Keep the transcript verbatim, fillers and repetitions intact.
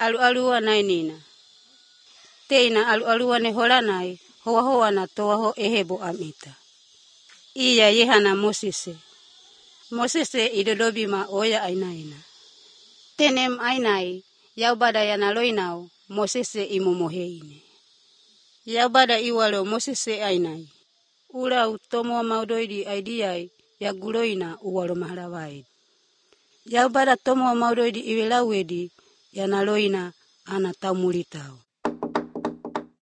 alualua nainina. Teina alualua ne holanai, hoa hoa na toa ho ehebo amita. Iya yehana Mosese. Mosese idodobi ma oya ainaina. Tenem ainai, yaubada yana loinau, Mosese imomoheine. Yaubada iwalo Mosese ainai. Ura utomo maudoidi aidiai, ya guloina uwalo maharawai. Yaubada tomo maudoidi iwelawedi, yana loina ana taumulitau.